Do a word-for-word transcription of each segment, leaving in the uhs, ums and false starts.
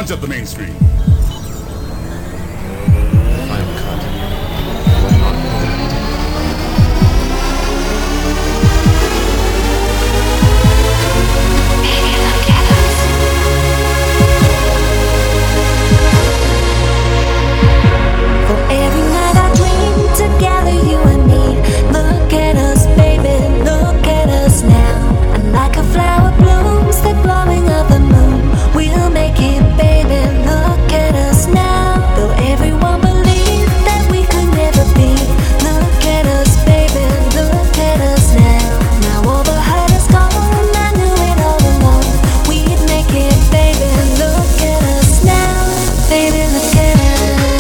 punch up the mainstream. Final cut. Will not hold. For every night I dream together, you and me. Look at us, baby, look at us now. And like a flower blooms, the glowing of the moon. We'll make it, baby, look at us now. Though everyone believed that we could never be. Look at us, baby, look at us now. Now all the hurt is gone, I knew it all along. We'd make it, baby, look at us now. Baby, look at us.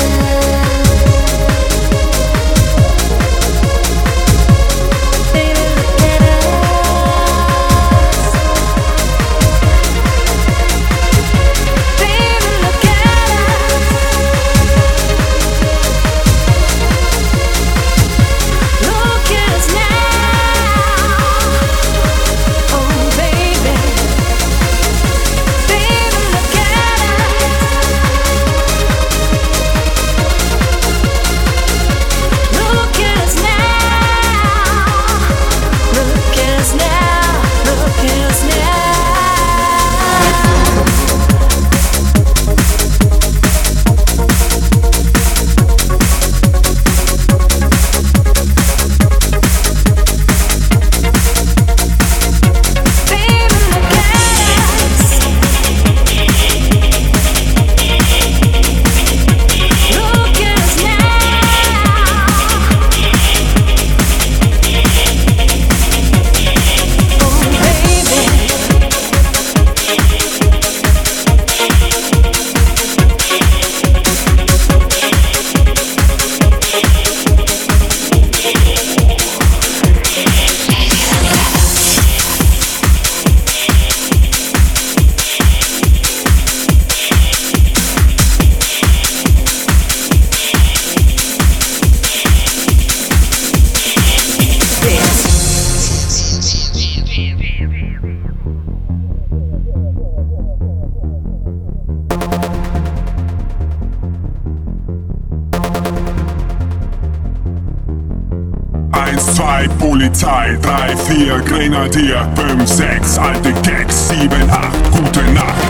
Polizei, drei, vier, Grenadier, fünf, sechs, alte Gags, sieben, acht, gute Nacht.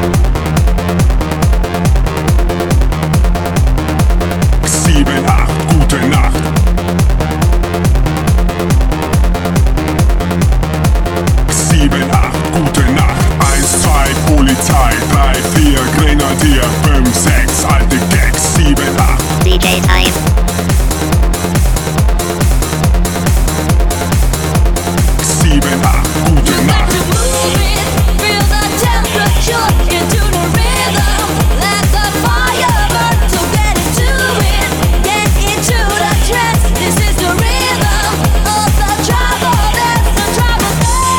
sieben, acht, gute Nacht. sieben, acht, gute Nacht. eins, zwei, Polizei, drei, vier, Grenadier, fünf, sechs, alte Gags, sieben, acht. D J Time. sieben, acht, gute Nacht. Feel the temperature into the rhythm. Let the fire burn, so get into it. Get into the trance. This is the rhythm of the trouble. That's the trouble.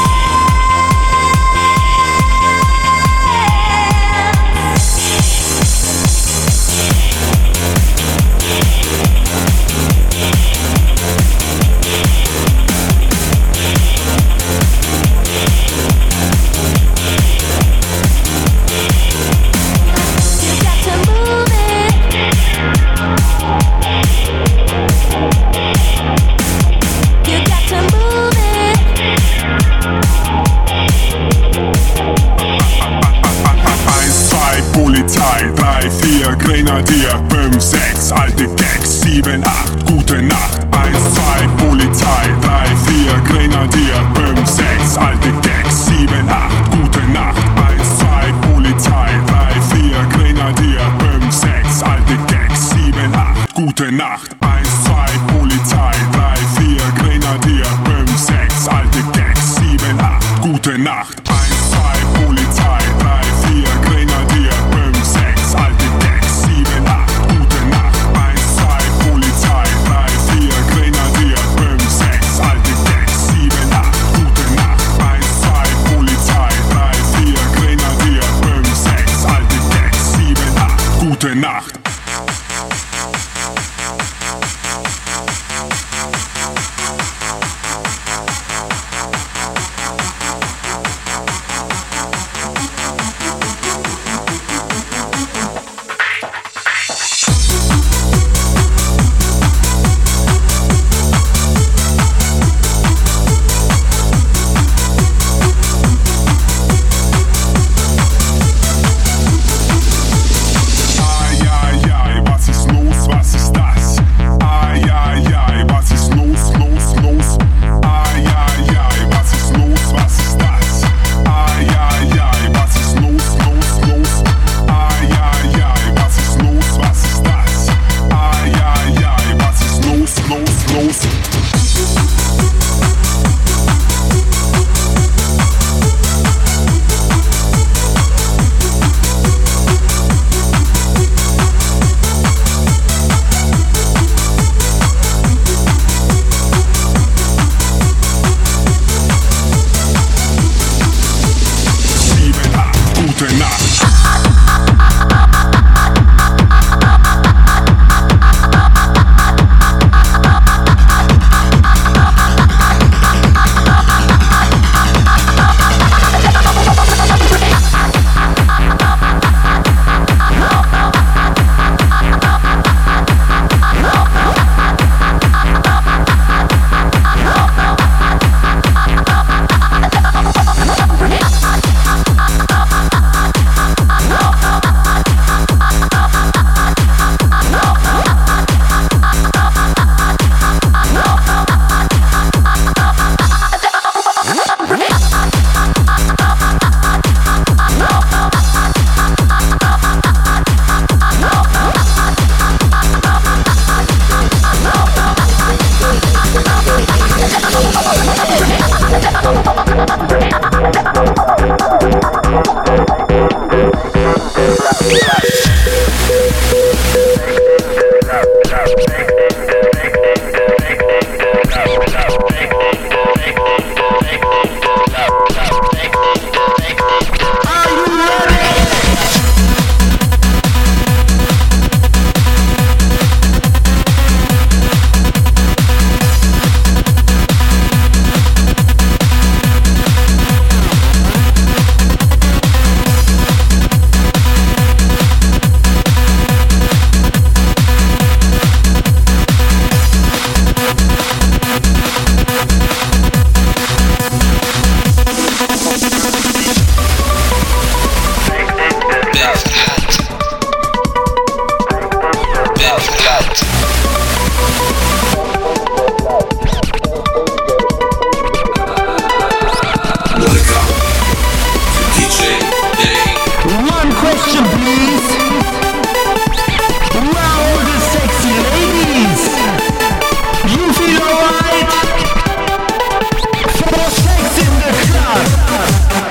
Grenadier, fünf, sechs, alte Gags, sieben, acht, gute Nacht. eins, zwei, Polizei, drei, vier, Grenadier, fünf, sechs, alte Gags, sieben, acht, gute Nacht. eins, zwei, Polizei, drei, vier, Grenadier, fünf, sechs, alte Gags, sieben, acht, gute Nacht. eins, zwei, Polizei, drei, vier, Grenadier, fünf, sechs, alte Gags, sieben, acht, gute Nacht. eins, zwei, Polizei, drei, vier, Grenadier, fünf, sechs, alte Gags, sieben, acht, gute Nacht. eins, zwei, Polizei, drei, vier, Grenadier, fünf, sechs, alte Gags, sieben, acht, gute Nacht. eins, zwei, Polizei, drei, vier, Grenadier, fünf, sechs, alte Gags, sieben, acht, gute Nacht. Blackout. Welcome to D J Day. One question, please. Where are all the sexy ladies? You feel alright? For sex in the club.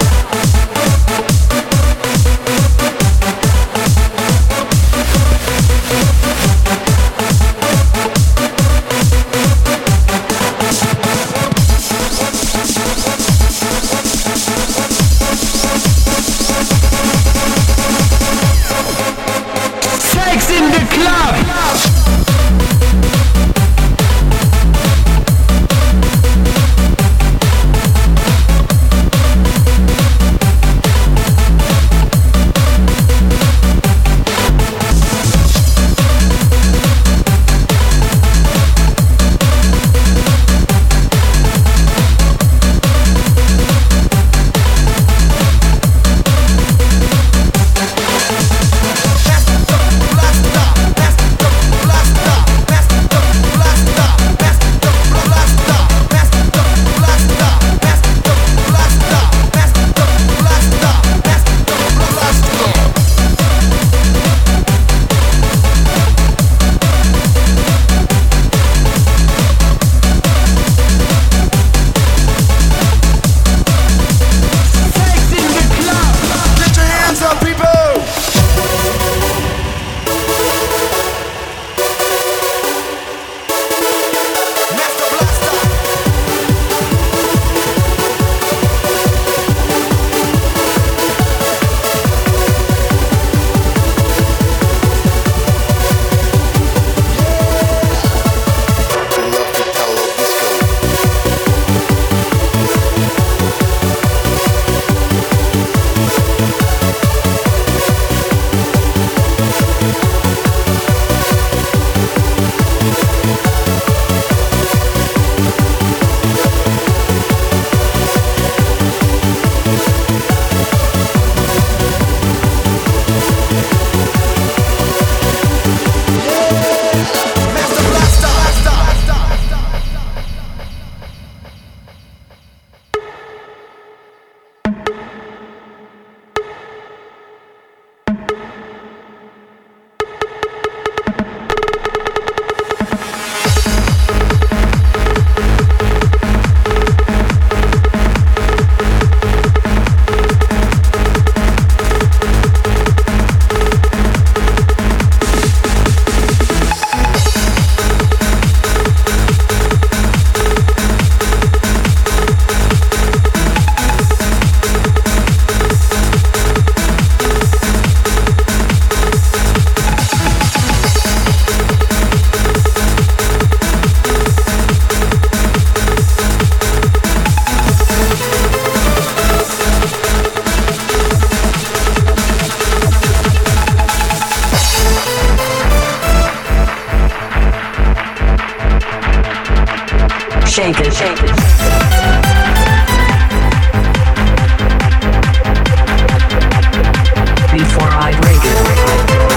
Shake it, shake it. Before I break it.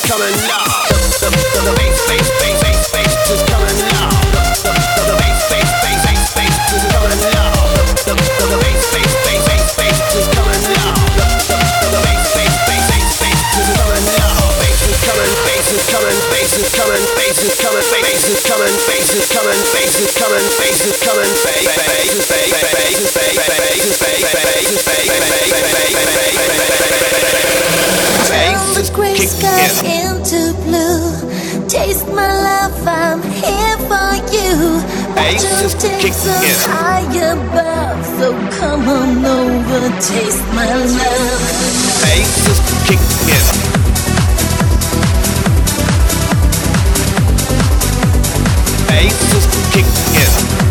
coming now. The, the, the, the bass, bass, bass, bass, bass is coming now. The, the, the bass, bass, bass, bass, bass is coming now. The, the, the bass, bass, bass, bass, bass is coming now. The, the, the bass, bass, bass, bass, bass is coming now. Bass is coming, bass is coming, bass is coming, bass is coming, bass is coming, bass is coming, bass is coming, bass is coming, bass, bass is bass, bass is bass, bass is bass, bass is bass, bass is bass into blue. Taste my love, I'm here for you. Bass is kicking in. High above, so come on over, taste my love. Bass is kicking in. Bass is kicking in.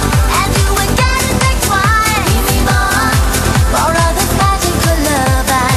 More of this magical love I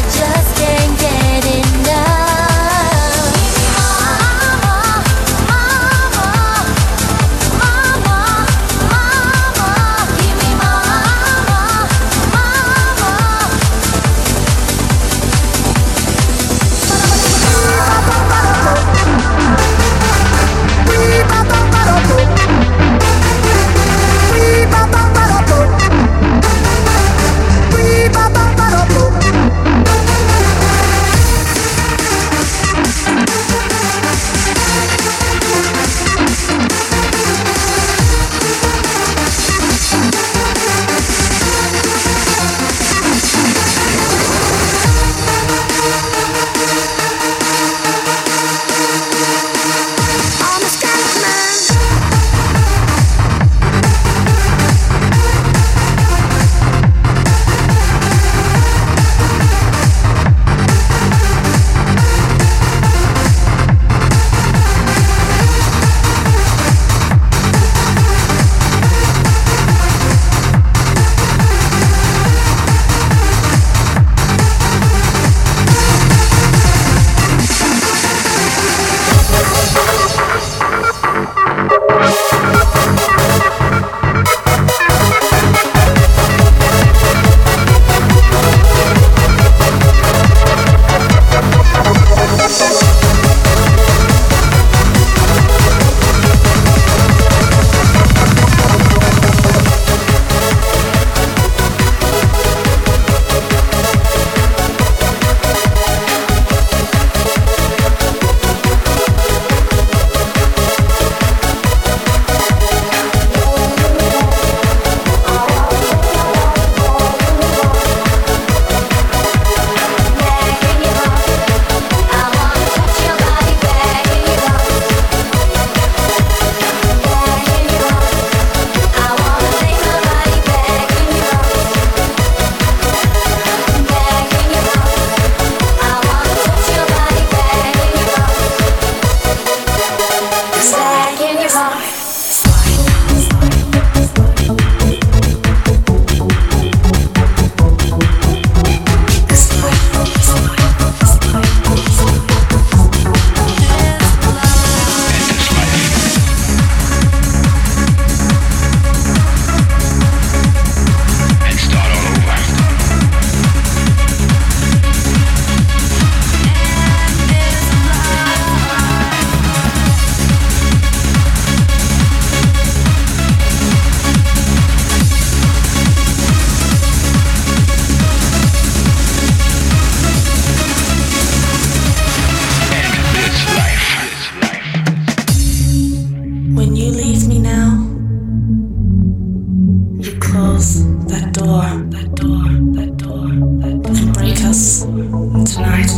us tonight.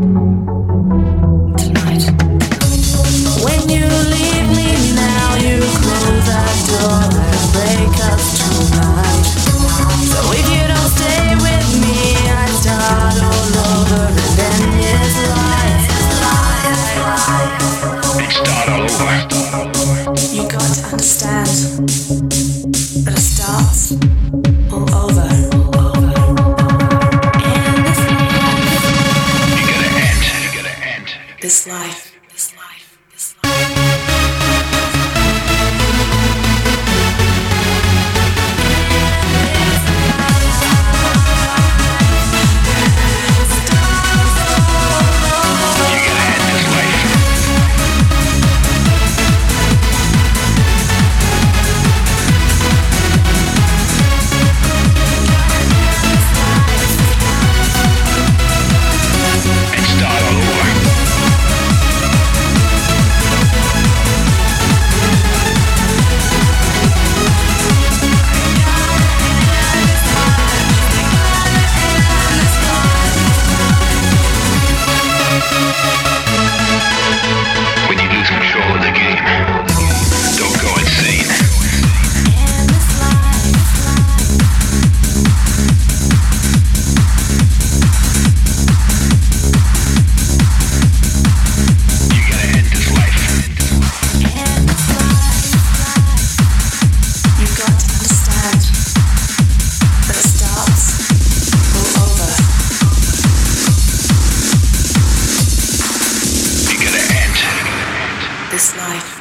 Tonight. When you leave me now, you close that door and break us tonight. So if you don't stay with me, I start all over and then it's life. And start all over. You got to understand that it starts all over. And this life, You gotta end. You gotta end. this life, this life, this life. You gotta end this life. And start all over. When you lose control of the game, don't go insane. You gotta end this life. You got to understand that it starts all over. You gotta end. This life.